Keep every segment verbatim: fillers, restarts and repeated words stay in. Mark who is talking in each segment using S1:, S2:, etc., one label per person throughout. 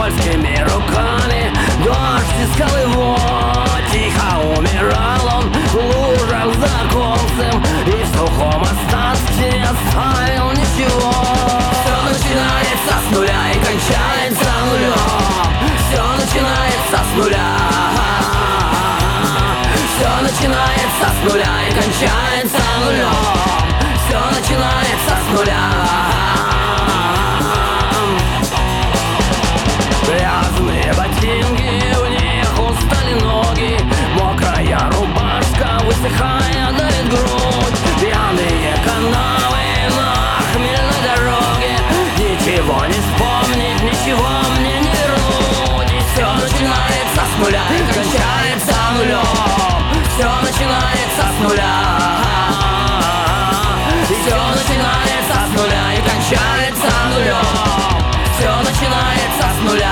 S1: скользкими руками. Дождь искал его, тихо умирал он в лужах за колцем, и в сухом остатке не оставил ничего. Все начинается с нуля и кончается нулем. Все начинается с нуля. Все начинается с нуля и кончается нулем. Все начинается с нуля. Грязные ботинки, в них устали ноги, мокрая рубашка, высыхая, давит грудь. Пьяные канавы на хмельной дороге, ничего не вспомнить, ничего мне не вернуть. И все начинается с нуля и кончается нулем. Все начинается с нуля. И все начинается с нуля и кончается нулем. Все начинается с нуля.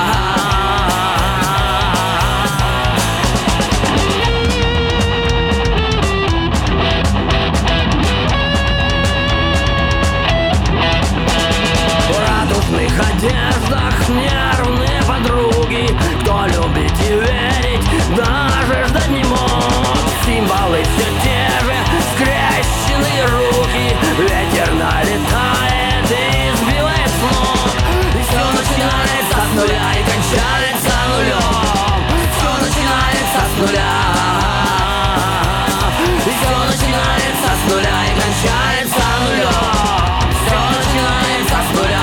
S1: В радужных одеждах нервные подруги, кто любит и верить, даже ждать не мог. Символы все те же, скрещенные руки, ветер налетает и сбивает с ног. И все начинается с нуля и кончается нулем. Все начинается с нуля. И все начинается с нуля и кончается нулем. Все начинается с нуля.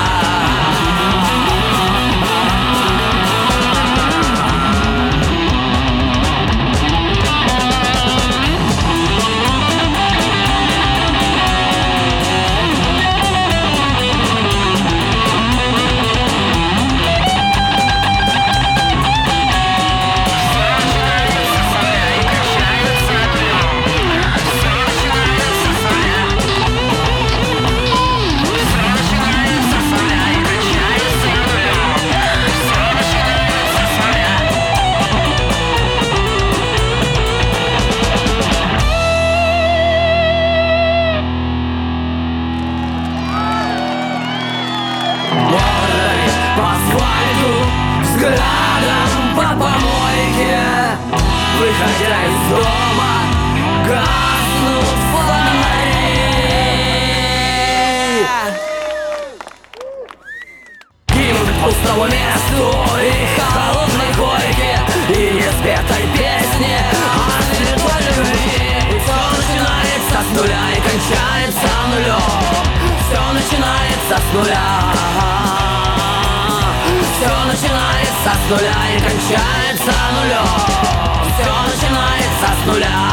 S1: Взглядом по помойке, выходя из дома, гаснут фонари. Гимн к пустому месту и холодной койке, и неспетой песни о светлой любви. И все начинается с нуля и кончается нулем. Все начинается с нуля. Все начинается с нуля и кончается нулем. Все начинается с нуля.